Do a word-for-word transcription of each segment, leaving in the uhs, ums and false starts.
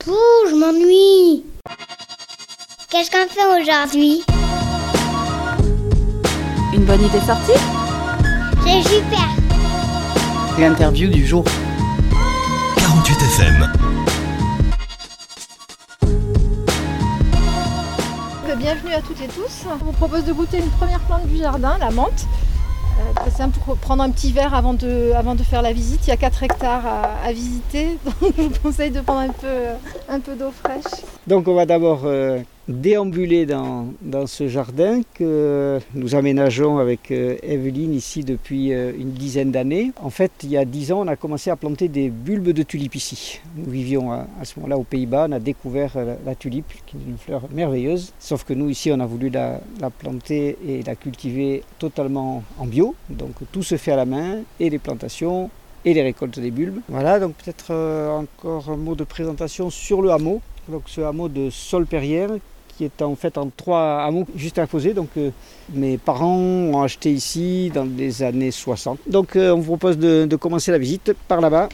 Pouh, je m'ennuie. Qu'est-ce qu'on fait aujourd'hui? Une bonne idée sortie? C'est super. L'interview du jour. quarante-huit F M. Bienvenue à toutes et tous. On vous propose de goûter une première plante du jardin, la menthe. Euh, c'est simple pour prendre un petit verre avant de, avant de faire la visite. Il y a quatre hectares à, à visiter, donc je vous conseille de prendre un peu, un peu d'eau fraîche. Donc on va d'abord euh, déambuler dans, dans ce jardin que nous aménageons avec euh, Evelyne ici depuis euh, une dizaine d'années. En fait, il y a dix ans, on a commencé à planter des bulbes de tulipes ici. Nous vivions à, à ce moment-là aux Pays-Bas, on a découvert la, la tulipe, qui est une fleur merveilleuse. Sauf que nous ici, on a voulu la, la planter et la cultiver totalement en bio. Donc tout se fait à la main, et les plantations et les récoltes des bulbes. Voilà, donc peut-être euh, encore un mot de présentation sur le hameau. Donc ce hameau de Solperrière, qui est en fait en trois hameaux juste à côté. Donc euh, mes parents ont acheté ici dans les années soixante. Donc euh, on vous propose de, de commencer la visite par là-bas.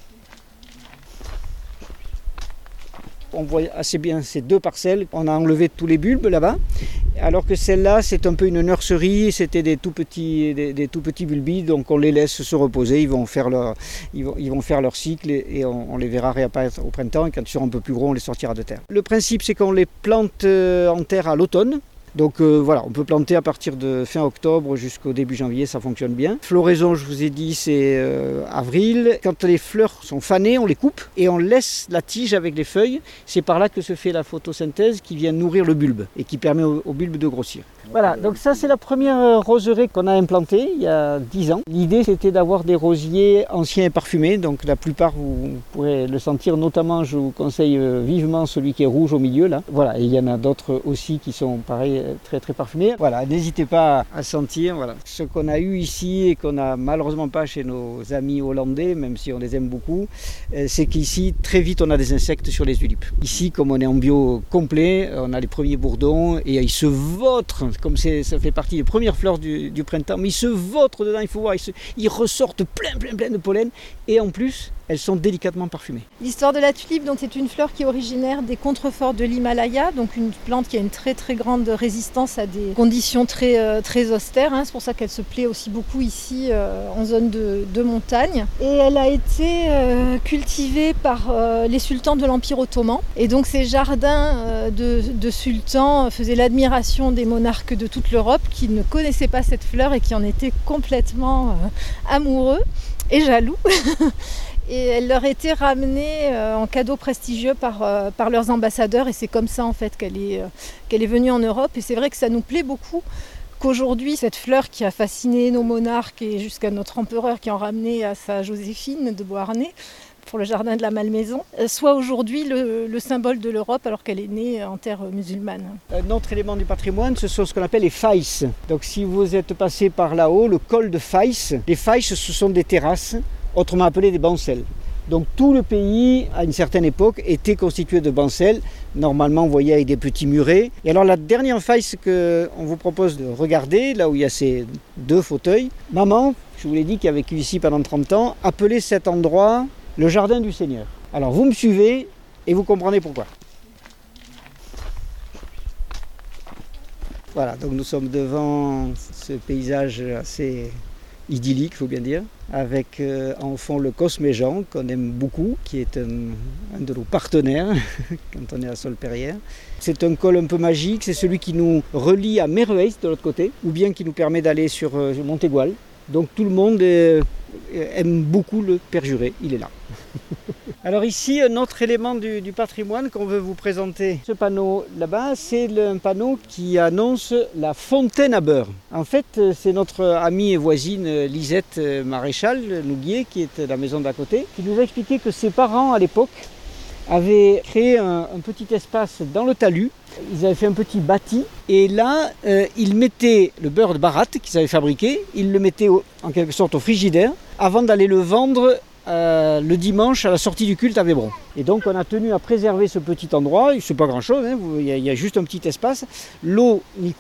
On voit assez bien ces deux parcelles. On a enlevé tous les bulbes là-bas. Alors que celle-là, c'est un peu une nurserie, c'était des tout petits, des, des tout petits bulbis, donc on les laisse se reposer, ils vont faire leur, ils vont, ils vont faire leur cycle et, et on, on les verra réapparaître au printemps, et quand ils seront un peu plus gros, on les sortira de terre. Le principe, c'est qu'on les plante en terre à l'automne. Donc euh, voilà, on peut planter à partir de fin octobre jusqu'au début janvier, ça fonctionne bien. Floraison, je vous ai dit, c'est euh, avril. Quand les fleurs sont fanées, on les coupe et on laisse la tige avec les feuilles. C'est par là que se fait la photosynthèse qui vient nourrir le bulbe et qui permet au, au bulbe de grossir. Voilà, donc ça c'est la première roseraie qu'on a implantée il y a dix ans. L'idée c'était d'avoir des rosiers anciens et parfumés, donc la plupart vous pourrez le sentir, notamment je vous conseille vivement celui qui est rouge au milieu là. Voilà, et il y en a d'autres aussi qui sont pareil très très parfumés. Voilà, n'hésitez pas à sentir. Voilà. Ce qu'on a eu ici et qu'on n'a malheureusement pas chez nos amis hollandais, même si on les aime beaucoup, c'est qu'ici très vite on a des insectes sur les tulipes. Ici comme on est en bio complet, on a les premiers bourdons et ils se vautrent. Comme c'est, ça fait partie des premières fleurs du, du printemps, mais ils se vautrent dedans, il faut voir, ils, se, ils ressortent plein, plein, plein de pollen, et en plus, elles sont délicatement parfumées. L'histoire de la tulipe, donc, c'est une fleur qui est originaire des contreforts de l'Himalaya, donc une plante qui a une très très grande résistance à des conditions très, euh, très austères, hein. C'est pour ça qu'elle se plaît aussi beaucoup ici euh, en zone de, de montagne. Et elle a été euh, cultivée par euh, les sultans de l'Empire ottoman, et donc ces jardins euh, de, de sultans faisaient l'admiration des monarques de toute l'Europe qui ne connaissaient pas cette fleur et qui en étaient complètement euh, amoureux et jaloux. Et elle leur était ramenée euh, en cadeau prestigieux par, euh, par leurs ambassadeurs, et c'est comme ça en fait qu'elle est, euh, qu'elle est venue en Europe. Et c'est vrai que ça nous plaît beaucoup qu'aujourd'hui cette fleur qui a fasciné nos monarques et jusqu'à notre empereur qui en ramenait à sa Joséphine de Beauharnais pour le jardin de la Malmaison, soit aujourd'hui le, le symbole de l'Europe alors qu'elle est née en terre musulmane. Un autre élément du patrimoine, ce sont ce qu'on appelle les faïs. Donc si vous êtes passé par là-haut, le col de Faïs, les faïs ce sont des terrasses, autrement appelées des bancelles. Donc tout le pays, à une certaine époque, était constitué de bancelles, normalement vous voyez avec des petits murets. Et alors la dernière faille qu'on vous propose de regarder, là où il y a ces deux fauteuils, maman, je vous l'ai dit, qui a vécu ici pendant trente ans, appelait cet endroit le jardin du Seigneur. Alors vous me suivez et vous comprendrez pourquoi. Voilà, donc nous sommes devant ce paysage assez idyllique, il faut bien dire, avec euh, en fond le Cosméjean, qu'on aime beaucoup, qui est un, un de nos partenaires quand on est à Solperrière. C'est un col un peu magique, c'est celui qui nous relie à Merveilles de l'autre côté, ou bien qui nous permet d'aller sur euh, Montégoal. Donc tout le monde euh, aime beaucoup le perjurer, il est là. Alors ici, un autre élément du, du patrimoine qu'on veut vous présenter. Ce panneau là-bas, c'est le, un panneau qui annonce la fontaine à beurre. En fait, c'est notre amie et voisine Lisette Maréchal Nouguier, qui est à la maison d'à côté, qui nous a expliqué que ses parents, à l'époque, avaient créé un, un petit espace dans le talus. Ils avaient fait un petit bâti et là, euh, ils mettaient le beurre de baratte qu'ils avaient fabriqué, ils le mettaient au, en quelque sorte au frigidaire avant d'aller le vendre Euh, le dimanche à la sortie du culte à Vébron. Et donc on a tenu à préserver ce petit endroit, c'est pas grand chose, hein, il y a, il y a juste un petit espace, l'eau n'y coule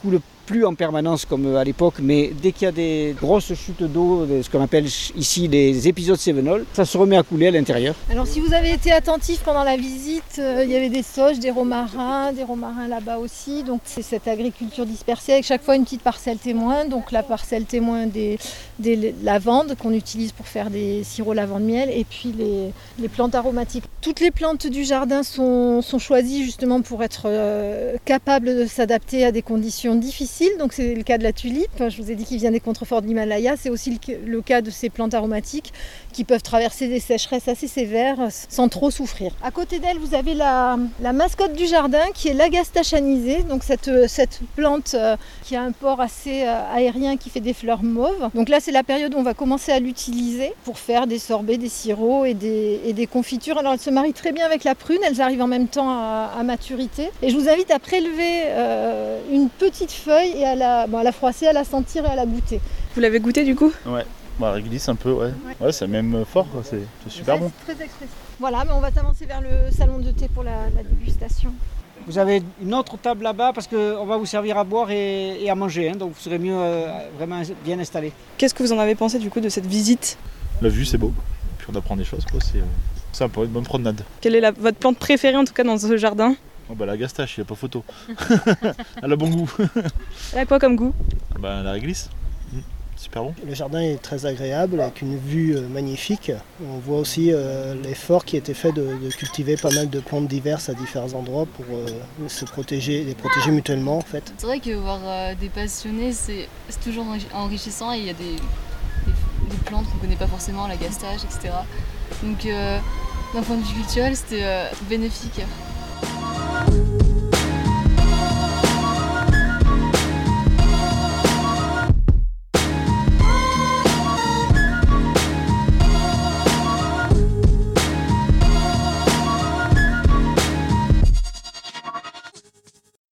plus en permanence comme à l'époque, mais dès qu'il y a des grosses chutes d'eau, ce qu'on appelle ici des épisodes cévenols, ça se remet à couler à l'intérieur. Alors si vous avez été attentif pendant la visite, euh, il y avait des sauges, des romarins, des romarins là-bas aussi. Donc c'est cette agriculture dispersée avec chaque fois une petite parcelle témoin. Donc la parcelle témoin des, des lavandes qu'on utilise pour faire des sirops lavande-miel et puis les, les plantes aromatiques. Toutes les plantes du jardin sont, sont choisies justement pour être euh, capables de s'adapter à des conditions difficiles. Donc c'est le cas de la tulipe. Je vous ai dit qu'il vient des contreforts de l'Himalaya. C'est aussi le, le cas de ces plantes aromatiques qui peuvent traverser des sécheresses assez sévères sans trop souffrir. À côté d'elle, vous avez la, la mascotte du jardin qui est l'Agasta chanisée, donc cette, cette plante euh, qui a un port assez euh, aérien qui fait des fleurs mauves. Donc là, c'est la période où on va commencer à l'utiliser pour faire des sorbets, des sirops et des, et des confitures. Alors elle se marie très bien avec la prune, elles arrivent en même temps à, à maturité. Et je vous invite à prélever euh, une petite feuille et à la, bon, à la froisser, à la sentir et à la goûter. Vous l'avez goûté du coup ? Ouais. Bah, elle glisse un peu, ouais. Ouais, ouais c'est même fort, quoi. C'est, c'est super ouais, bon. C'est très expressif. Voilà, mais on va s'avancer vers le salon de thé pour la, la dégustation. Vous avez une autre table là-bas parce qu'on va vous servir à boire et, et à manger, hein, donc vous serez mieux euh, vraiment bien installé. Qu'est-ce que vous en avez pensé du coup de cette visite ? La vue, c'est beau. Puis on apprend des choses, quoi. C'est, c'est un peu une bonne promenade. Quelle est la, votre plante préférée en tout cas dans ce jardin ? Oh, bah, la gastache, il n'y a pas photo. Elle a bon goût. Elle a quoi comme goût ? Bah, la réglisse. Super bon. Le jardin est très agréable avec une vue magnifique. On voit aussi euh, l'effort qui a été fait de, de cultiver pas mal de plantes diverses à différents endroits pour euh, se protéger, les protéger mutuellement en fait. C'est vrai que voir euh, des passionnés c'est, c'est toujours enrichissant et il y a des, des, des plantes qu'on ne connaît pas forcément, la gastache, et cetera. Donc euh, d'un point de vue culturel c'était euh, bénéfique.